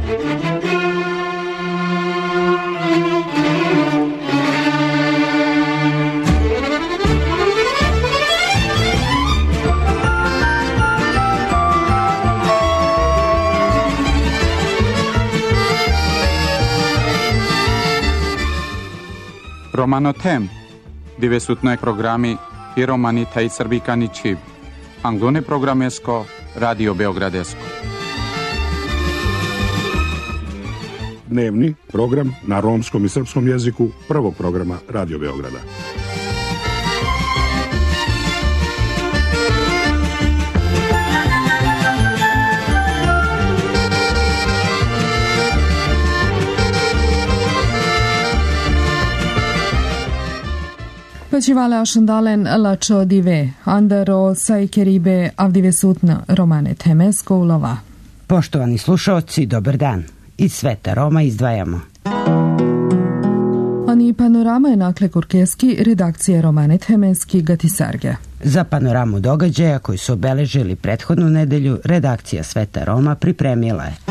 Romanotem, divesutne programi i romani taj srbikani čib. Angone programesko, Radio Beogradesko. Dnevni program na romskom i srpskom jeziku prvog programa Radio Beograda. Păcivale așandalen la čo dive, andaro sajkeribe avdive sutna Romane Temesko ulova. Poštovani slušaoci, dobar dan. Iz sveta Roma izdvajamo Ani panorama je nakle kurkeski redakcije Romane Temeski Gatisarge. Za panoramu događaja koji su obeležili prethodnu nedelju, redakcija Sveta Roma pripremila je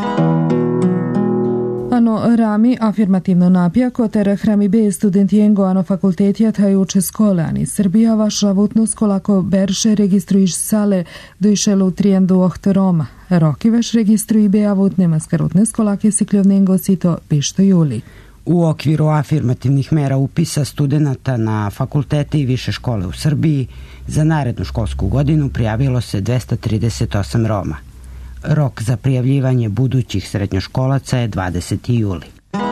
Ano rami afirmativno napijako ter hrami be studentijengo ano fakultetija tajuče skole ani Srbija vaša vutno skolako berše registruiš sale dojšelu trijendu ohto Roma. Roki veš registruji be avutne maskarutne skolake sikljovnengo sito pišto juli. U okviru afirmativnih mera upisa studenta na fakultete i više škole u Srbiji za narednu školsku godinu prijavilo se 238 Roma. Rok za prijavljivanje budućih srednjoškolaca je 20. juli.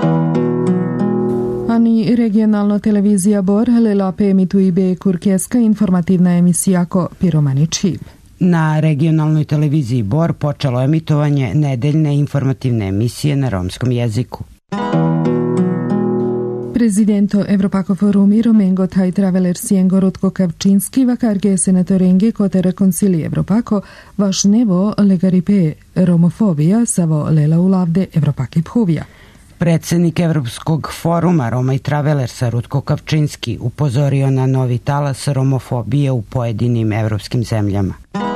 Ani regionalna televizija Bor lela emituje be kurkeska informativna emisija ko Piromani čib. Na regionalnoj televiziji Bor počelo emitovanje nedeljne informativne emisije na romskom jeziku. Prezidento Evropako forumi Romengo taj traveler Siengo Rutko Kavčinski vakarge senatorenge kote reconcili Evropako vaš nevo legaripe romofobija savo lela ulavde Evropake phovija. Predsednik Evropskog foruma Roma i Travelersa Rutko Kavčinski upozorio na novi talas romofobije u pojedinim evropskim zemljama.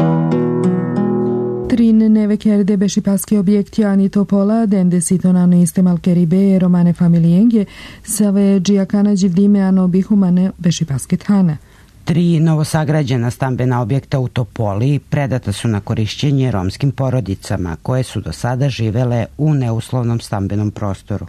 Trin nevekerde bešipaski objekti ani topola dende sitonano iste malkeribe romane familijenge save džijakana đivdime ano bihumane bešipaske tane. 3 novosagrađena stambena objekta u Topoli predata su na korišćenje romskim porodicama koje su do sada živele u neuslovnom stambenom prostoru.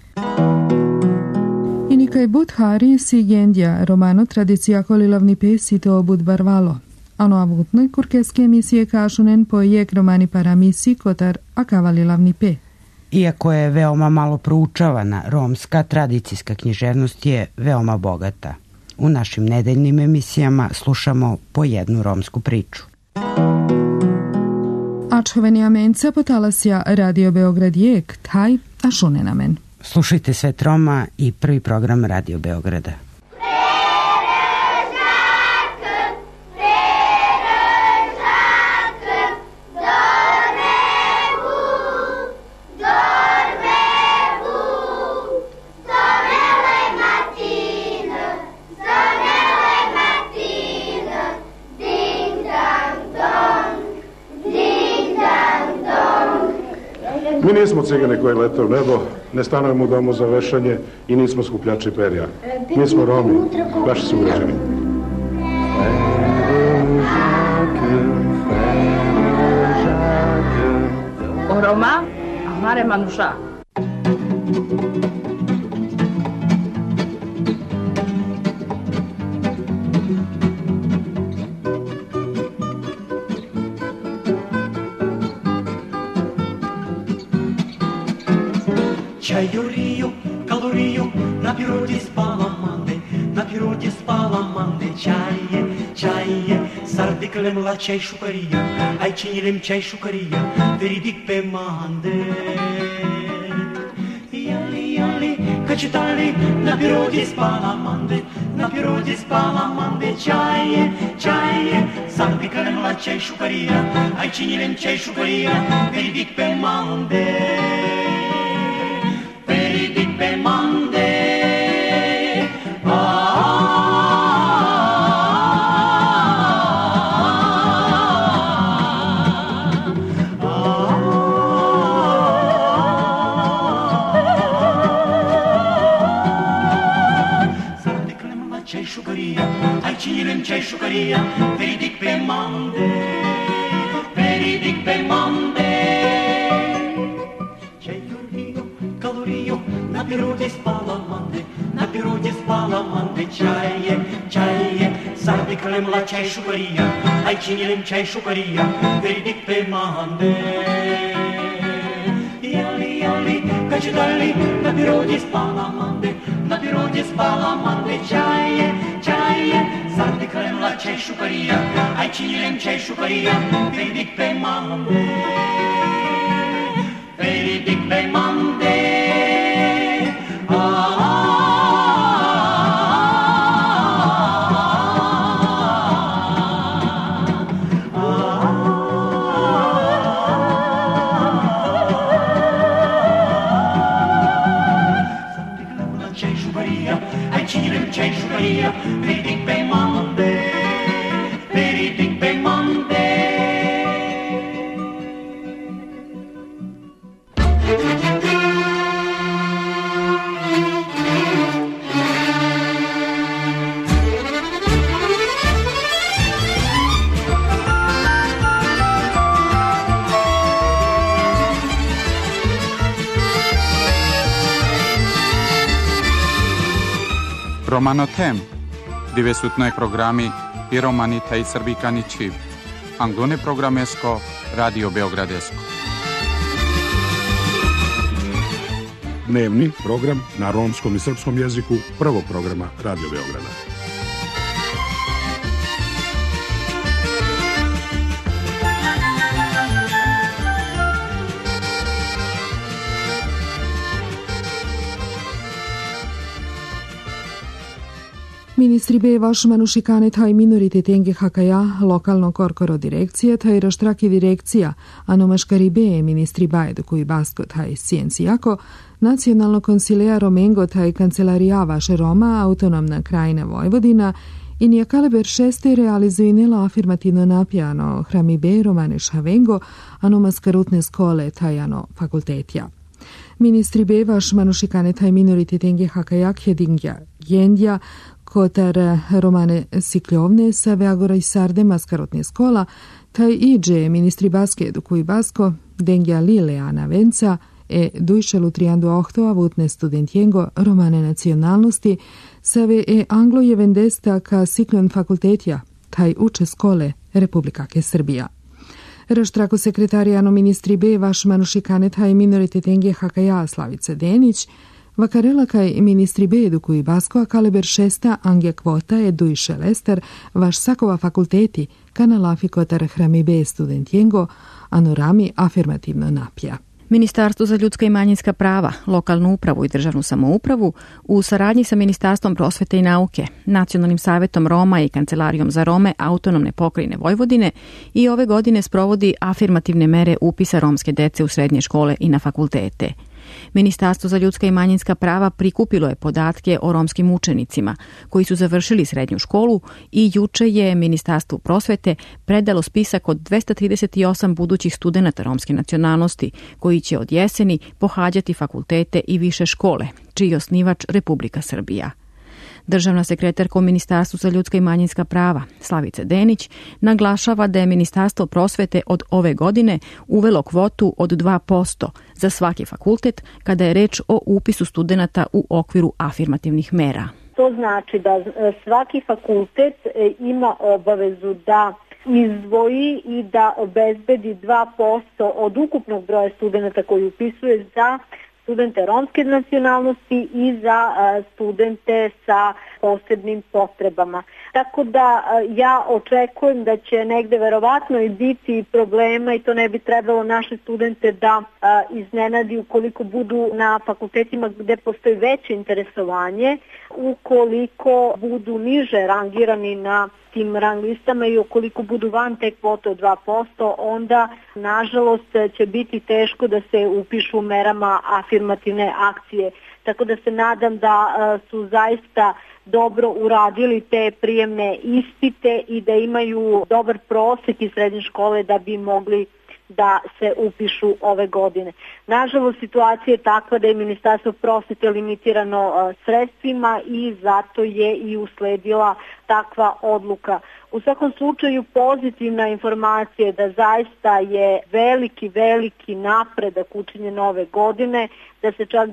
Inikaj Budhari si gendja romano tradicijako lilavni pesi to budbarvalo. Ano avutnoj kurkeske emisije kašunen pojek romani paramisi kotar akava lilavni pe. Iako je veoma malo proučavana, romska tradicijska književnost je veoma bogata. U našim nedeljnim emisijama slušamo po jednu romsku priču. Ačhoveni amenca potalasja Radio Beograd jek, taj ašunenamen. Slušajte Svet Roma i prvi program Radio Beograda. Mi nismo cigani koji lete u nebo, ne stanujemo u domu za vešanje i nismo skupljači perja. Mi smo Romi, vaši sugrađani. Roma, amare manuša. Чайорию, калорию, на природе спала манде, чае, сардикалем la чай шукария, ай чинилем чай шукария, veridic pe mande. Yali, качетали, на природе спала манде, чае, сардикалем la чай шукария, ай чинилем чай шукария, veridic pe mande. c'è sciucaria, veridic pe mande, veridic pe mande. C'è Io, calorio, na priroде spala mande, čaje, sardi klemla c'è sciucaria, ai cinilem c'è sciucaria, veridic pe mande. Jali, kačidali, na priroде spala mande, čaje, sardi klemla c'è sciucaria, ai cinilem c'è sciucaria, veridic pe mande, veridic pe mande. C'è sciucaria, veridic pe mande, veridic pe mande. Romano Tem, dove sutno programi i romani taj srbikani čiv. Angone programesko, Radio Beogradesko. Dnevni program na romskom i srpskom jeziku prvog programa Radio Beograda. Ministri be vaš manušikane taj minoriteten hakaja, lokalno korkoro direkcije, taj raštraki direkcija, ano maškari be ministri bajedu i basko taj scijencijako, nacionalno konsilija Romengo taj kancelarija vaše Roma, autonomna krajina Vojvodina, i nije kaliber 6. realizujnila afirmativno napijano hrami be Romane Šavengo, ano maskarutne skole taj ano fakultetja. Ministri be vaš manušikane taj minoriteten hakajak hedingja gendja, kotar Romane Sikljovne sa Veagora i Sarde maskarotne skola, taj iđe ministri baske eduku i basko, dengja Lileana Venca, dujšelu triandu ohtova vutne studentjengo romane nacionalnosti, save anglo jevendesta ka Sikljon fakultetja, taj uče skole Republikake Srbija. Raštrako sekretarijano ministri be vaš manušikane taj minoriteten hakaja Slavica Denić, vakarela kaj ministri be eduku i basko, a kaliber 6. Angja kvota dujše lester vaš sakova fakulteti kanalafi kotar hrami be studentjengo, anorami afirmativno napija. Ministarstvo za ljudska i manjinska prava, lokalnu upravu i državnu samoupravu u saradnji sa Ministarstvom prosvete i nauke, Nacionalnim savjetom Roma i Kancelarijom za Rome autonomne pokrajine Vojvodine i ove godine sprovodi afirmativne mere upisa romske dece u srednje škole i na fakultete. Ministarstvo za ljudska i manjinska prava prikupilo je podatke o romskim učenicima koji su završili srednju školu i juče je Ministarstvo prosvete predalo spisak od 238 budućih studenata romske nacionalnosti koji će od jeseni pohađati fakultete i više škole, čiji je osnivač Republika Srbija. Državna sekretarka u Ministarstvu za ljudska i manjinska prava, Slavica Denić, naglašava da je Ministarstvo prosvete od ove godine uvelo kvotu od 2% za svaki fakultet kada je reč o upisu studenata u okviru afirmativnih mera. To znači da svaki fakultet ima obavezu da izdvoji i da obezbedi 2% od ukupnog broja studenata koji upisuje za studente romske nacionalnosti i za studente sa posebnim potrebama. Tako da ja očekujem da će negde verovatno i biti problema i to ne bi trebalo naše studente da iznenadi ukoliko budu na fakultetima gde postoji veće interesovanje, ukoliko budu niže rangirani na tim rang listama i ukoliko budu van te kvote od 2%, onda nažalost će biti teško da se upišu merama afirmativne akcije. Tako da se nadam da su zaista dobro uradili te prijemne ispite i da imaju dobar prosek iz srednje škole da bi mogli da se upišu ove godine. Nažalost, situacija je takva da je Ministarstvo prosvete limitirano sredstvima i zato je i usledila takva odluka. U svakom slučaju pozitivna informacija je da zaista je veliki napredak učinjen ove godine, da se čak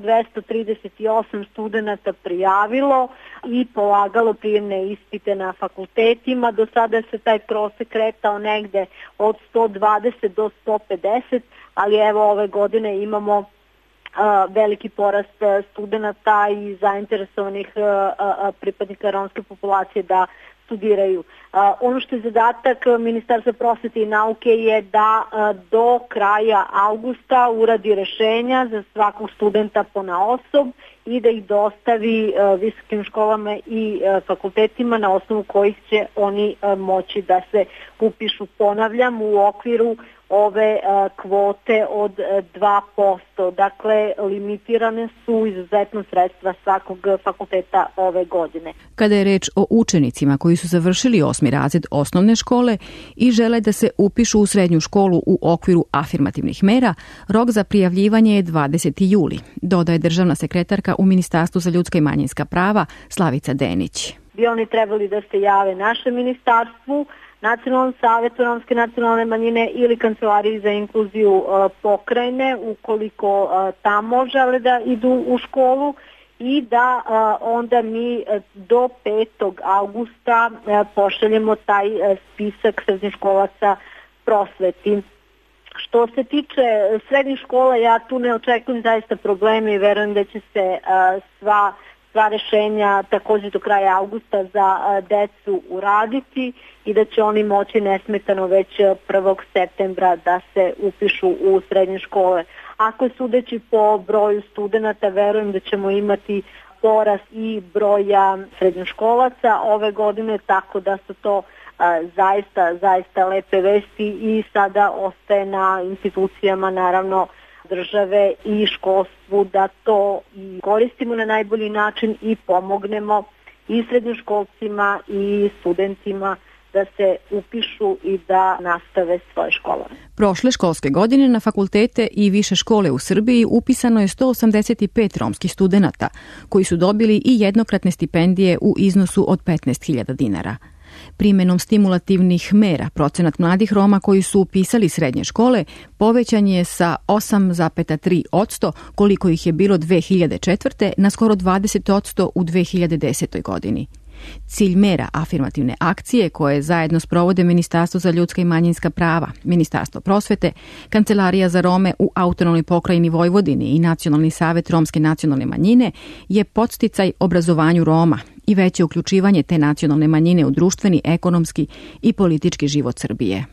238 studenata prijavilo i polagalo prijemne ispite na fakultetima. Do sada se taj prosek kretao negde od 120 do 150, ali evo ove godine imamo veliki porast studenata i zainteresovanih pripadnika romske populacije da studiraju. Ono što je zadatak Ministarstva prosvete i nauke je da do kraja avgusta uradi rešenja za svakog studenta ponaosob i da ih dostavi visokim školama i fakultetima na osnovu kojih će oni moći da se upišu. Ponavljam, u okviru ove kvote od 2%. Dakle, limitirane su izuzetno sredstva svakog fakulteta ove godine. Kada je reč o učenicima koji su završili 8. razred osnovne škole i žele da se upišu u srednju školu u okviru afirmativnih mera, rok za prijavljivanje je 20. juli, dodaje državna sekretarka u Ministarstvu za ljudska i manjinska prava Slavica Denić. Bi oni trebali da se jave našem ministarstvu, Nacionalnom savetu romske nacionalne manjine ili Kancelariji za inkluziju pokrajine, ukoliko tamo žele da idu u školu, i da onda mi do 5. avgusta pošaljemo taj spisak srednjoškolaca prosveti. Što se tiče srednjih škola, ja tu ne očekujem zaista probleme i verujem da će se sva rešenja također do kraja avgusta za decu uraditi i da će oni moći nesmetano već 1. septembra da se upišu u srednje škole. Ako sudeći po broju studenata, verujem da ćemo imati porast i broja srednjoškolaca ove godine, tako da su to zaista lepe vesti i sada ostaje na institucijama, naravno, države i školstvu da to i koristimo na najbolji način i pomognemo i srednjoškolcima i studentima da se upišu i da nastave svoje školovanje. Prošle školske godine na fakultete i više škole u Srbiji upisano je 185 romskih studenata koji su dobili i jednokratne stipendije u iznosu od 15.000 dinara. Primenom stimulativnih mera procenat mladih Roma koji su upisali srednje škole povećan je sa 8,3% koliko ih je bilo 2004. na skoro 20% u 2010. godini. Cilj mera afirmativne akcije koje zajedno sprovode Ministarstvo za ljudska i manjinska prava, Ministarstvo prosvete, Kancelarija za Rome u autonomnoj pokrajini Vojvodini i Nacionalni savet romske nacionalne manjine je podsticaj obrazovanju Roma i veće uključivanje te nacionalne manjine u društveni, ekonomski i politički život Srbije.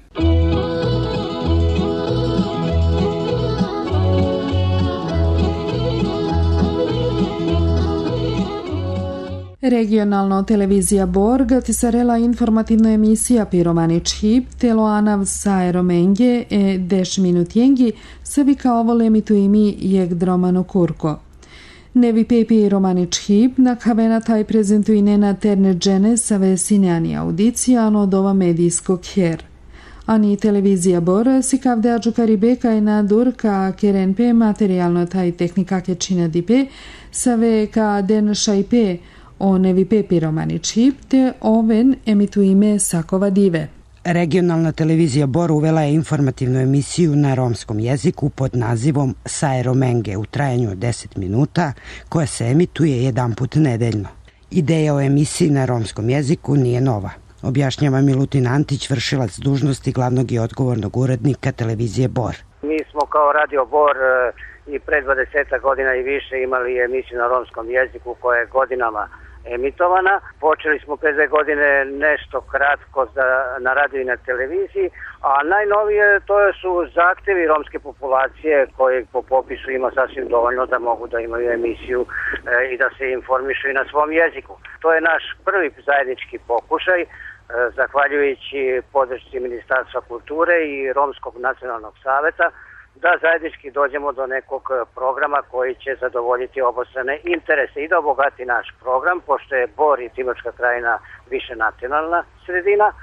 Regionalno televizija Bor gatisarela informativna emisija Piromanič Hip, Teloanav Saeromenge e 10 minutjengi, savika ovo emitujemi jek dromano kurko. Nevi pepi Romanič Hip, na kavena taj prezentujne na terne džene save sinjani audicija od ova medijskog her. Ani televizija Bor si kavde ađu karibeka i na durka kerenpe materijalno taj tehnika kečina dipe, save ka den šajpe, o nevi pepi Romanič Hip, te oven emitujime sakova dive. Regionalna televizija Bor uvela je informativnu emisiju na romskom jeziku pod nazivom Saeromenge u trajanju od 10 minuta, koja se emituje jedan put nedeljno. Ideja o emisiji na romskom jeziku nije nova, objašnjava Milutin Antić, vršilac dužnosti glavnog i odgovornog urednika televizije Bor. Mi smo kao Radio Bor i pre 20 godina i više imali emisiju na romskom jeziku koja je godinama emitovana. Počeli smo pre 2 godine nešto kratko na radio i na televiziji, a najnovije to su zahtevi romske populacije koji po popisu ima sasvim dovoljno da mogu da imaju emisiju i da se informišu i na svom jeziku. To je naš prvi zajednički pokušaj, zahvaljujući podršci Ministarstva kulture i Romskog nacionalnog saveta, da zajednički dođemo do nekog programa koji će zadovoljiti obostrane interese i da obogati naš program, pošto je Bor i Timočka krajina više nacionalna sredina,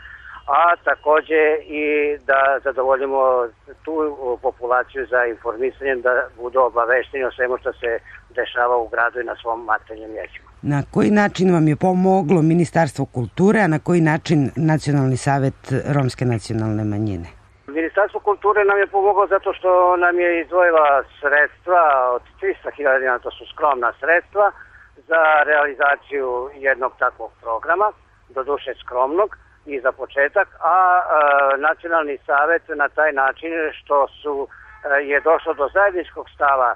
a takođe i da zadovoljimo tu populaciju za informisanje, da budu obavešteni o svemu što se dešava u gradu i na svom maternjem jeziku. Na koji način vam je pomoglo Ministarstvo kulture, a na koji način Nacionalni savet romske nacionalne manjine? Ministarstvo kulture nam je pomoglo zato što nam je izdvojila sredstva od 300.000 dinara, to su skromna sredstva, za realizaciju jednog takvog programa, doduše skromnog i za početak, a Nacionalni savet na taj način što je došlo do zajedničkog stava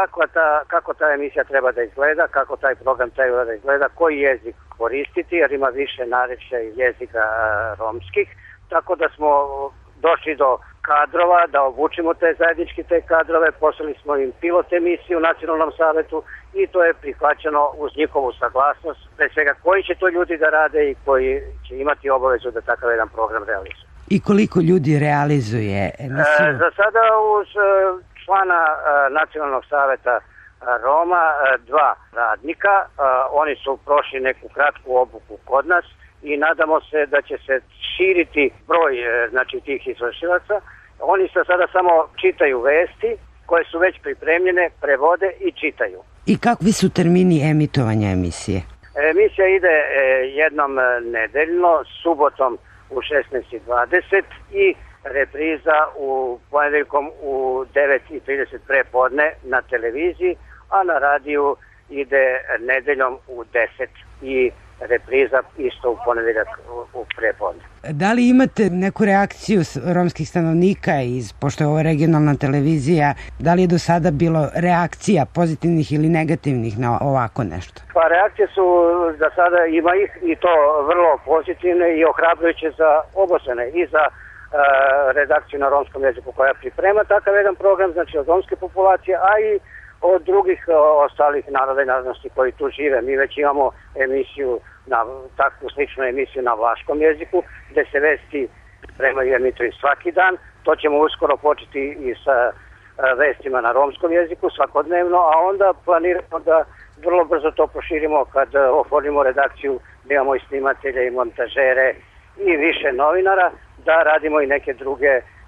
kako ta emisija treba da izgleda, kako taj program treba da izgleda, koji jezik koristiti, jer ima više narečja jezika romskih, tako da smo došli do kadrova, da obučimo te kadrove, poslali smo im pilot emisiju u Nacionalnom savetu i to je prihvaćeno uz njihovu saglasnost, pre svega koji će to ljudi da rade i koji će imati obavezu da takav jedan program realizuje. I koliko ljudi realizuje emisiju? Za sada uz člana Nacionalnog saveta Roma, 2 radnika, oni su prošli neku kratku obuku kod nas i nadamo se da će se širiti broj tih izvršilaca. Oni se sada samo čitaju vesti koje su već pripremljene, prevode i čitaju. I kakvi su termini emitovanja emisije? Emisija ide jednom nedeljno, subotom u 16:20 i repriza u ponedeljkom u 9:30 prepodne na televiziji, a na radiju ide nedeljom u 10 i repriza isto u ponedeljak u prepodne. Da li imate neku reakciju romskih stanovnika, pošto je ovo regionalna televizija, da li je do sada bilo reakcija pozitivnih ili negativnih na ovako nešto? Pa reakcije su za sada, ima ih i to vrlo pozitivne i ohrabrujuće za obostrane i za redakciju na romskom jeziku koja priprema takav jedan program, znači od romske populacije, a i od drugih ostalih naroda i narodnosti koji tu žive. Mi već imamo emisiju, takvu sličnu emisiju na vlaškom jeziku, gde se vesti pripremaju i emituju svaki dan. To ćemo uskoro početi i sa vestima na romskom jeziku svakodnevno, a onda planiramo da vrlo brzo to proširimo kad oformimo redakciju, da imamo i snimatelje i montažere i više novinara, da radimo i neke druge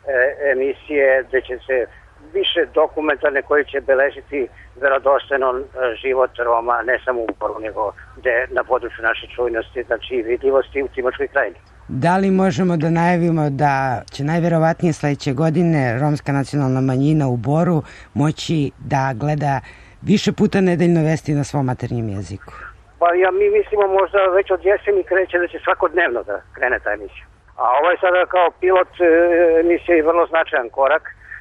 emisije gde će se više dokumentarne koji će beležiti verodostojno život Roma, ne samo u Boru, nego na području naše čujnosti, znači i vidljivosti u Timočkoj krajini. Da li možemo da najavimo da će najverovatnije sledeće godine romska nacionalna manjina u Boru moći da gleda više puta nedeljno vesti na svom maternjem jeziku? Pa mi mislimo možda već od jeseni kreće da će svakodnevno da krene ta emisija. A ovo je sada kao pilot emisija i vrlo značajan korak.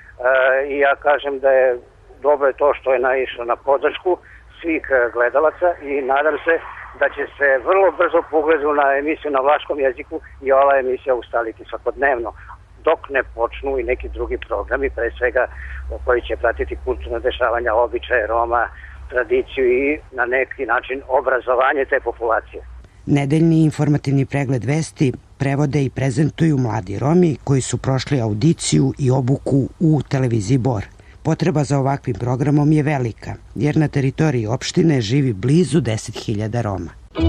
I ja kažem da je dobro to što je naišlo na podršku svih gledalaca i nadam se da će se vrlo brzo po ugledu na emisiju na vlaškom jeziku i ova emisija ustaliti svakodnevno, dok ne počnu i neki drugi programi, pre svega koji će pratiti kulturno dešavanja, običaje Roma, tradiciju i na neki način obrazovanje te populacije. Nedeljni informativni pregled vesti prevode i prezentuju mladi Romi koji su prošli audiciju i obuku u televiziji Bor. Potreba za ovakvim programom je velika, jer na teritoriji opštine živi blizu 10.000 Roma.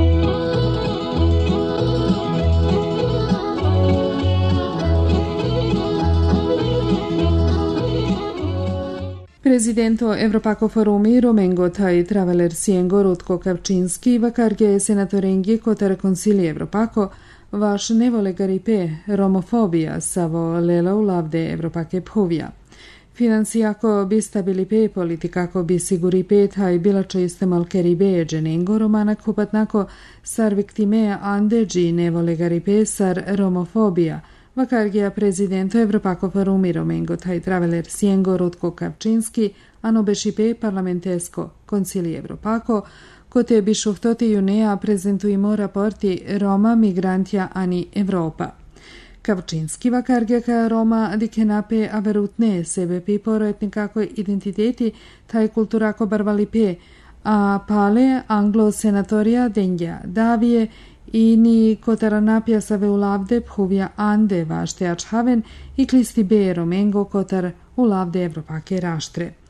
Prezidento Evropako forumi Romengo Taj Traveler Siengo Rutko Kavčinski vakarge senatorengi kotar konsili Evropako vaš nevolegaripe romofobija savo lelo lavde Evropake phovia. Finansijako bi stabilipe politikako bi siguripe taj bilačo istemalkeribe dženengo romanak hupatnako sar viktime andeđi nevolegaripe sar romofobija vakargija prezidento Evropako forumi Romengo Taj Traveler Siengo Rutko Kavčinski anobešipe parlamentesko konsili Evropako kote bi šuhtoti junea prezentujemo raporti Roma migrantja ani Evropa. Kavčinski vakargija ka Roma dikenape averutne sebe piporo etnikako identiteti taj kulturako barvalipe, a pale anglo-senatorija denja davije i ni kotaranapja save ulavde phuvja ande vašte ačhaven i klisti be romengo kotar ulavde Evropake raštre.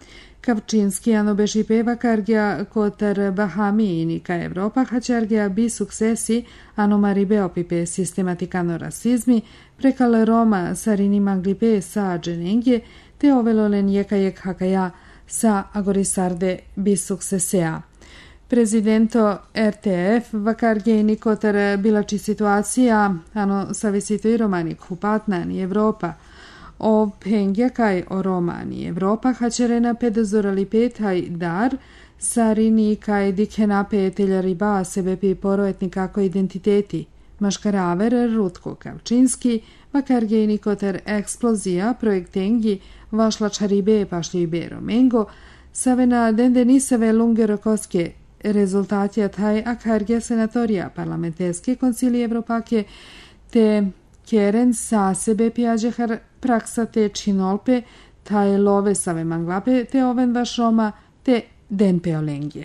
Kavčinski anobeši pevakargia kotar Bahami inika Evropa hačargia bi successi ano maribe opipe sistematicano rasizmi prekale Roma sarini maglipe sa genengje te ovelolen jekajek hakaja sa agorisarde bi successea. Prezidento RTF vakarge nikotar bilači situacija ano savisito i romanik hupatnani Evropa o pengjakaj o romani Evropa hačerena pedazoralipetaj dar sarini kaj dikenape teljariba sebepi poroetni kako identiteti maškaraver Rutko Kavčinski vakarge nikotar eksplozija projektengi vašlačaribe pašljibe romengo savena dendenisave lungerokoske rezultatija taj akarge senatorija parlamentarske koncilije Evropake te keren sa sebe pijađehar praksa te činolpe taj love save manglape te oven vaš Roma te den peolengje.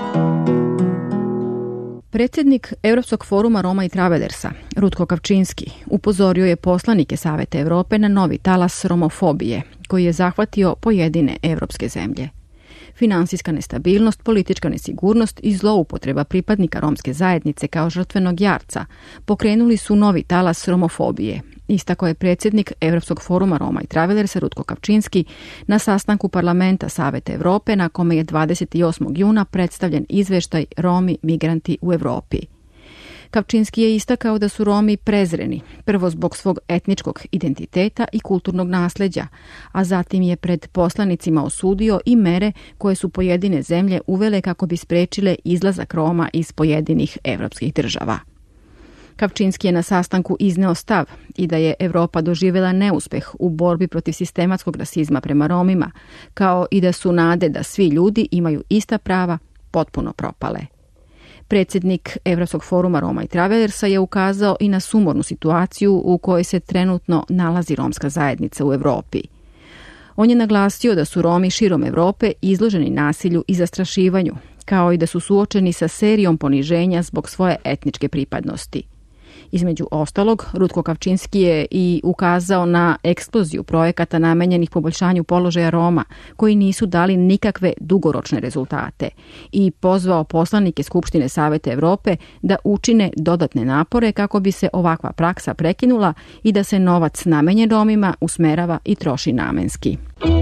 Predsjednik Europskog foruma Roma i Travelersa, Rutko Kavčinski, upozorio je poslanike Saveta Evrope na novi talas romofobije, koji je zahvatio pojedine evropske zemlje. Finansijska nestabilnost, politička nesigurnost i zloupotreba pripadnika romske zajednice kao žrtvenog jarca pokrenuli su novi talas romofobije, istako je predsjednik Europskog foruma Roma i Travelersa Rutko Kavčinski na sastanku parlamenta Saveta Evrope na kome je 28. juna predstavljen izveštaj Romi migranti u Evropi. Kavčinski je istakao da su Romi prezreni, prvo zbog svog etničkog identiteta i kulturnog nasljeđa, a zatim je pred poslanicima osudio i mere koje su pojedine zemlje uvele kako bi sprečile izlazak Roma iz pojedinih evropskih država. Kavčinski je na sastanku izneo stav i da je Evropa doživjela neuspeh u borbi protiv sistematskog rasizma prema Romima, kao i da su nade da svi ljudi imaju ista prava potpuno propale. Predsjednik Europskog foruma Roma i Travelersa je ukazao i na sumornu situaciju u kojoj se trenutno nalazi romska zajednica u Evropi. On je naglasio da su Romi širom Evrope izloženi nasilju i zastrašivanju, kao i da su suočeni sa serijom poniženja zbog svoje etničke pripadnosti. Između ostalog, Rutko Kavčinski je i ukazao na eksploziju projekata namenjenih poboljšanju položaja Roma, koji nisu dali nikakve dugoročne rezultate, i pozvao poslanike Skupštine Saveta Evrope da učine dodatne napore kako bi se ovakva praksa prekinula i da se novac namenjen Romima usmerava i troši namenski.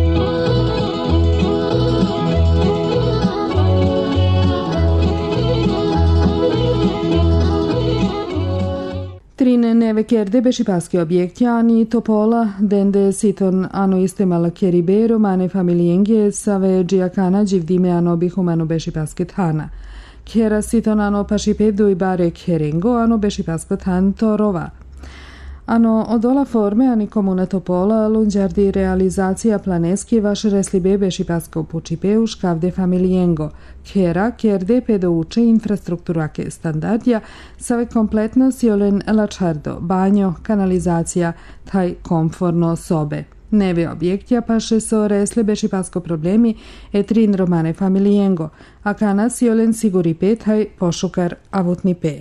Trine nevekerde bešipaski objekti ani topola dende siton ano istemala keribe romane familienge save džiakana dživdime ano bihumano bešipaske thana. Kera siton ano pašipedu i bare kerengo ano bešipasko than torova. Ano odola forme ani komuna topola lunđardi realizacija planeski vaš reslibe bešipasko pučipe škavde familiengo. Kera kerde pedouče infrastrukturake standardja save kompletno siolen lačardo, banjo, kanalizacija, taj komforno sobe. Neve objektja paše so resle bešipasko problemi etrin romane familiengo, a kana siolen siguri pe taj pošukar avutni pe.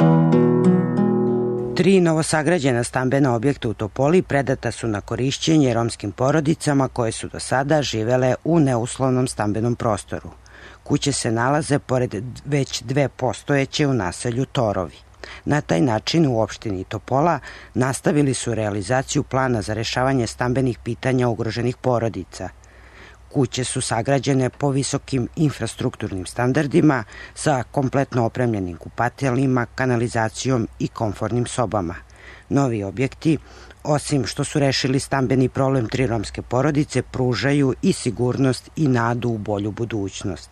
3 novosagrađena stambena objekta u Topoli predata su na korišćenje romskim porodicama koje su do sada živele u neuslovnom stambenom prostoru. Kuće se nalaze pored već 2 postojeće u naselju Torovi. Na taj način u opštini Topola nastavili su realizaciju plana za rešavanje stambenih pitanja ugroženih porodica. Kuće su sagrađene po visokim infrastrukturnim standardima sa kompletno opremljenim kupateljima, kanalizacijom i komfortnim sobama. Novi objekti, osim što su rešili stambeni problem 3 romske porodice, pružaju i sigurnost i nadu u bolju budućnost.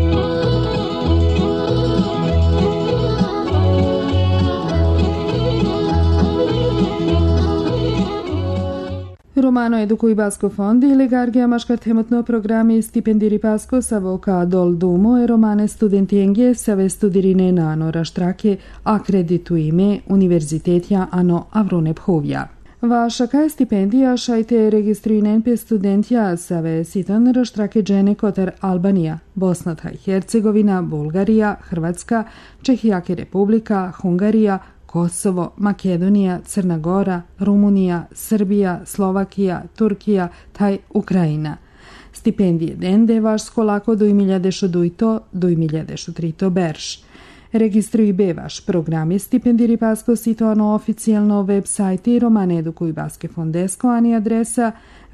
Romano Edukuj Basko fondi ili Gargija maškar temotno programi stipendiri Pasko savoka dol dumo e romane studentienge save studirine na ano raštrake akredituime univerzitetja ano Avrone Phovja. Vaša kaj stipendija šajte registruinen pe studentja save sitan raštrake džene kotar Albanija, Bosna i Hercegovina, Bulgarija, Hrvatska, Čehijake Republika, Hungarija, Kosovo, Makedonija, Crna Gora, Rumunija, Srbija, Slovakija, Turkija, taj Ukrajina. Stipendije dende skolako 2018-2030 berš. Registruj bevaš programi stipendiri pasko situano oficijalno web sajti Romane Edukuj Baske Fondesko ani adresa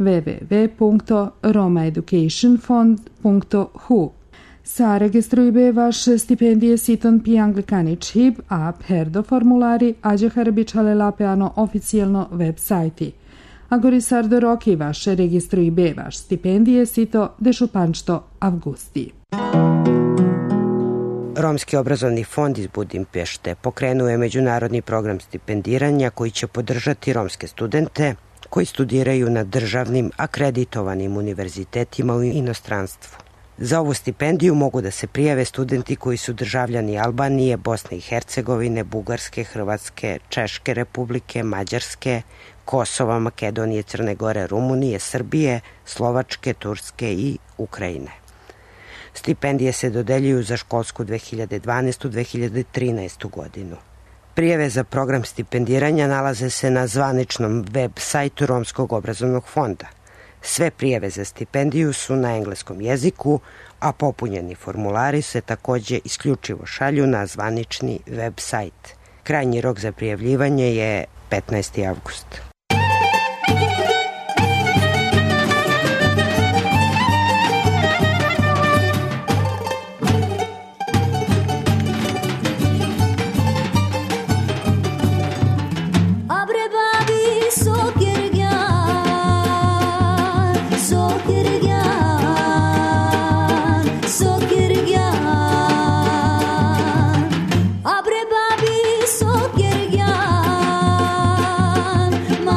www.romaeducationfond.hu. Sa registruj bevaš stipendije siton pi anglikanič hib a perdo formulari ađe harbičale lapeano oficijalno web sajti. Agori sardo roki vaše registruj bevaš stipendije sito dešupančto avgusti. Romski obrazovni fond iz Budimpešte pokrenuo je međunarodni program stipendiranja koji će podržati romske studente koji studiraju na državnim akreditovanim univerzitetima u inostranstvu. Za ovu stipendiju mogu da se prijave studenti koji su državljani Albanije, Bosne i Hercegovine, Bugarske, Hrvatske, Češke republike, Mađarske, Kosova, Makedonije, Crne Gore, Rumunije, Srbije, Slovačke, Turske i Ukrajine. Stipendije se dodeljuju za školsku 2012-2013 godinu. Prijave za program stipendiranja nalaze se na zvaničnom web sajtu Romskog obrazovnog fonda. Sve prijave za stipendiju su na engleskom jeziku, a popunjeni formulari se takođe isključivo šalju na zvanični web sajt. Krajnji rok za prijavljivanje je 15. avgust. Abre babi sokirgan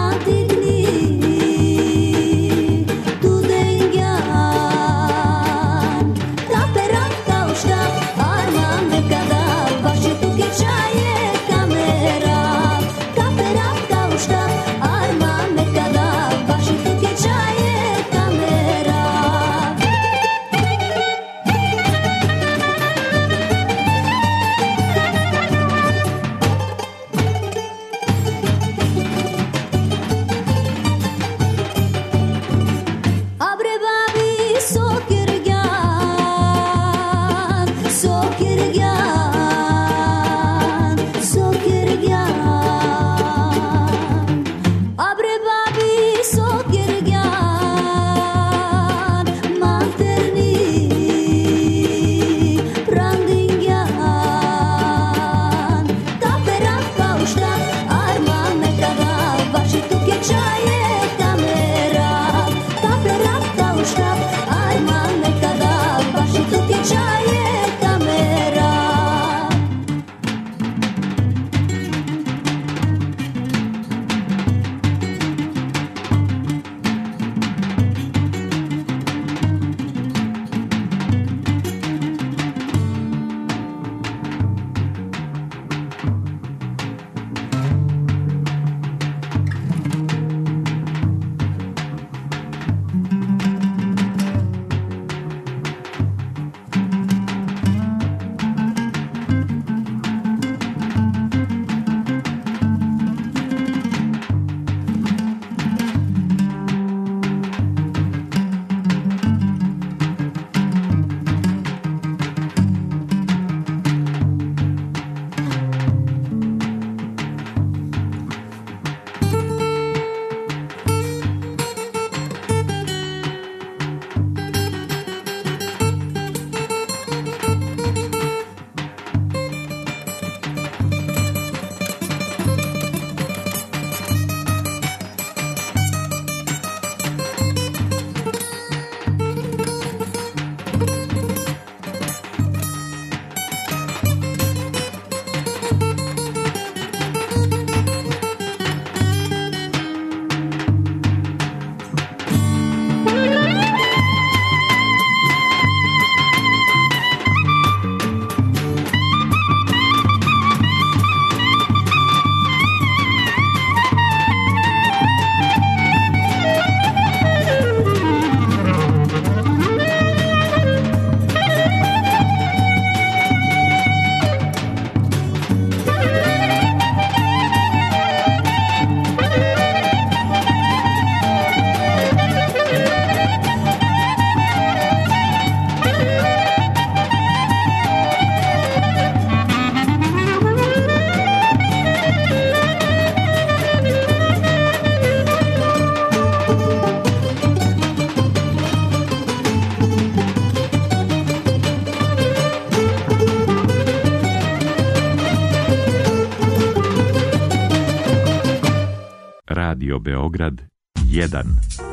Radio Beograd 1.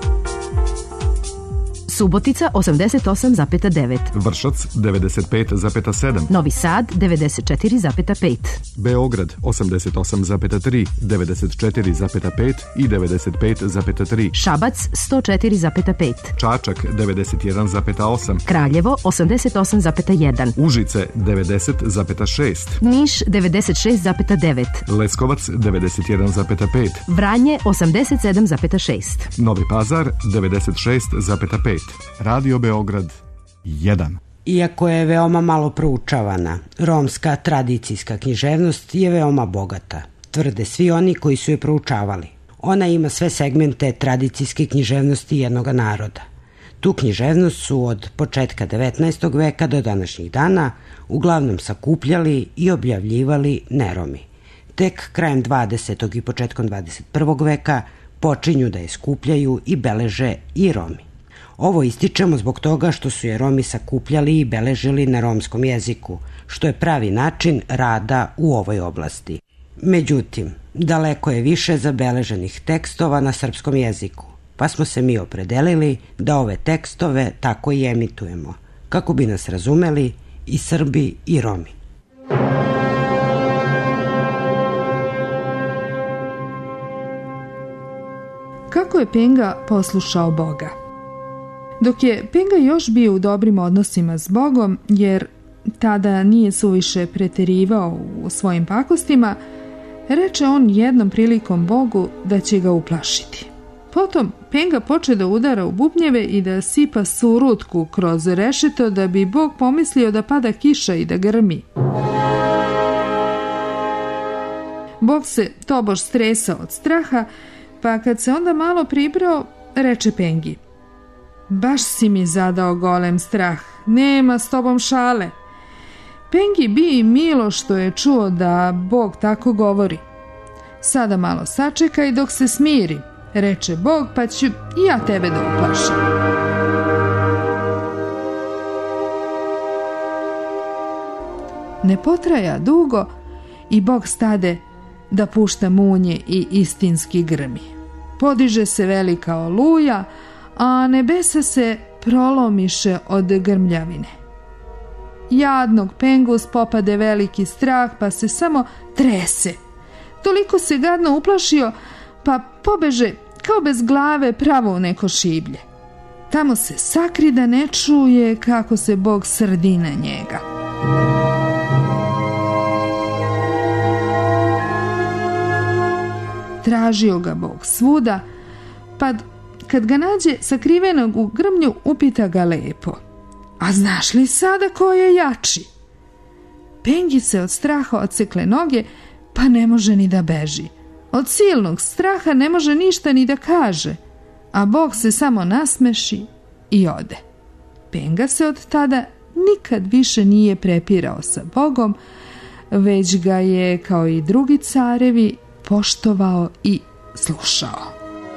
Subotica 88,9. Vršac 95,7. Novi Sad 94,5. Beograd 88,3, 94,5 i 95,3. Šabac 104,5. Čačak 91,8. Kraljevo 88,1. Užice 90,6. Niš 96,9. Leskovac 91,5. Vranje 87,6. Novi Pazar 96,5. Radio Beograd 1. Iako je veoma malo proučavana, romska tradicijska književnost je veoma bogata, tvrde svi oni koji su je proučavali. Ona ima sve segmente tradicijske književnosti jednog naroda. Tu književnost su od početka 19. veka do današnjih dana uglavnom sakupljali i objavljivali neromi. Tek krajem 20. i početkom 21. veka počinju da je skupljaju i beleže i Romi. Ovo ističemo zbog toga što su je Romi sakupljali i beležili na romskom jeziku, što je pravi način rada u ovoj oblasti. Međutim, daleko je više zabeleženih tekstova na srpskom jeziku, pa smo se mi opredelili da ove tekstove tako i emitujemo, kako bi nas razumeli i Srbi i Romi. Kako je Penga poslušao Boga? Dok je Penga još bio u dobrim odnosima s Bogom, jer tada nije suviše preterivao u svojim pakostima, reče on jednom prilikom Bogu da će ga uplašiti. Potom Penga poče da udara u bubnjeve i da sipa surutku kroz rešeto da bi Bog pomislio da pada kiša i da grmi. Bog se tobož stresao od straha, pa kad se onda malo pribrao, reče Pengi: baš si mi zadao golem strah, nema s tobom šale. Pengi bi milo što je čuo da Bog tako govori. Sada malo sačekaj dok se smiri, reče Bog, pa ću i ja tebe da uplašim. Ne potraja dugo i Bog stade da pušta munje i istinski grmi. Podiže se velika oluja, a nebesa se prolomiše od grmljavine. Jadnog Pengu spopade veliki strah, pa se samo trese. Toliko se gadno uplašio, pa pobeže kao bez glave pravo u neko šiblje. Tamo se sakri da ne čuje kako se Bog srdi na njega. Tražio ga Bog svuda, pa kad ga nađe sakrivenog u grmlju, upita ga lepo: a znaš li sada ko je jači? Pengi se od straha odsekle noge, pa ne može ni da beži. Od silnog straha ne može ništa ni da kaže, a Bog se samo nasmeši i ode. Penga se od tada nikad više nije prepirao sa Bogom, već ga je, kao i drugi carevi, poštovao i slušao.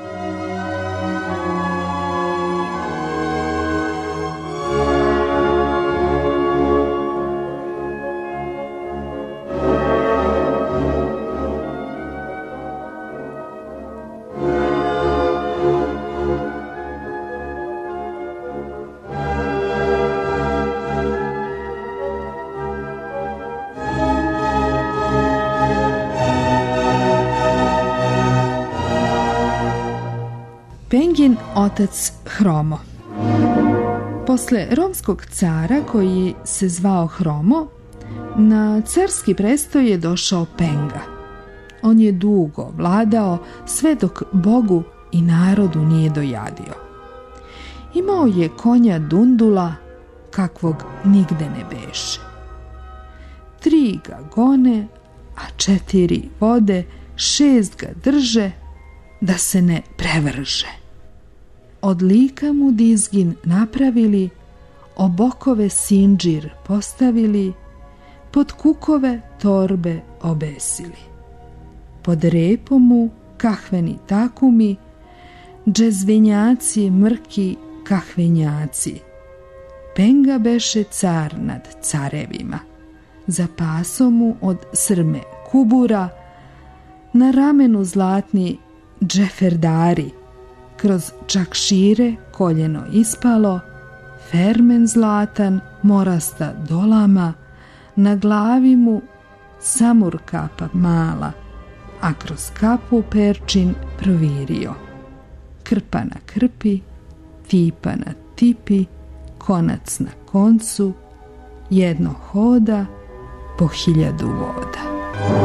Pengin otac Hromo. Posle romskog cara koji se zvao Hromo, na carski prestoj je došao Penga. On je dugo vladao sve dok Bogu i narodu nije dojadio. Imao je konja Dundula kakvog nigde ne beše. 3 ga gone, a 4 vode, 6 ga drže da se ne prevrže. Od lika mu dizgin napravili, obokove sinđir postavili, pod kukove torbe obesili. Pod repom mu kahveni takumi, džezvenjaci mrki kahvenjaci. Penga beše car nad carevima, za pasom mu od srme kubura, na ramenu zlatni džeferdari, kroz čakšire koljeno ispalo, fermen zlatan morasta dolama, na glavi mu samur kapa mala, a kroz kapu perčin provirio. Krpa na krpi, tipa na tipi, konac na koncu, jedno hoda po 1000 voda.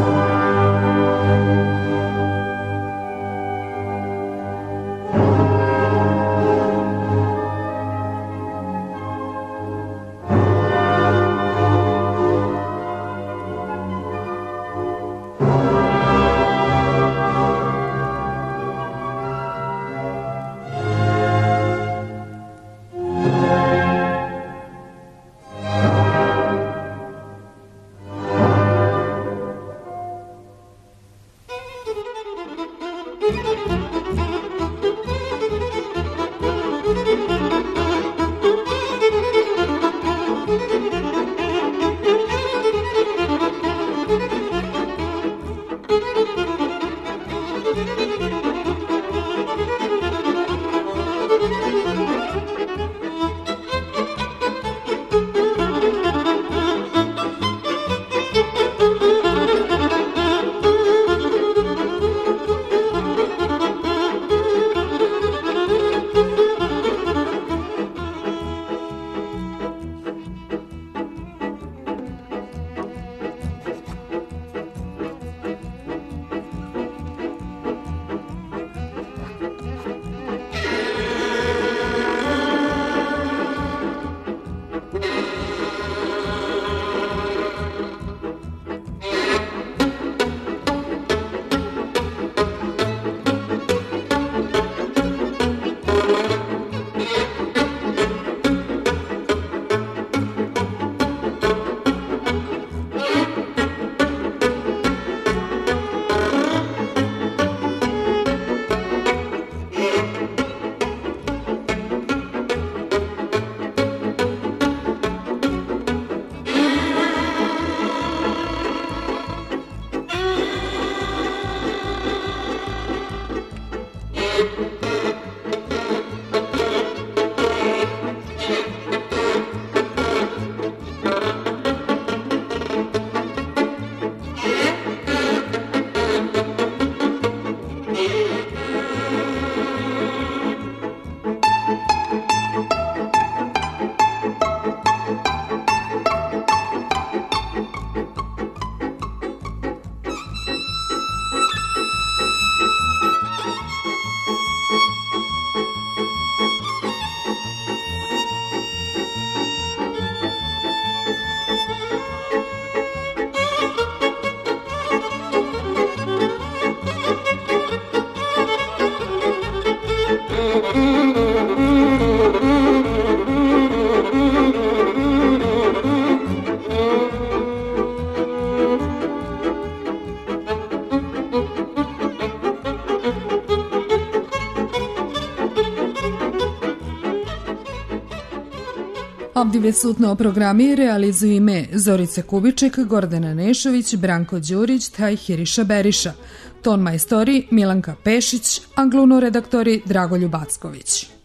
Ovdje programi realizuju ime Zorica Kubiček, Gordana Nešović, Branko Đurić, Hiriša Beriša. Ton majstori Milanka Pešić, angluno redaktori Dragoljub Acković.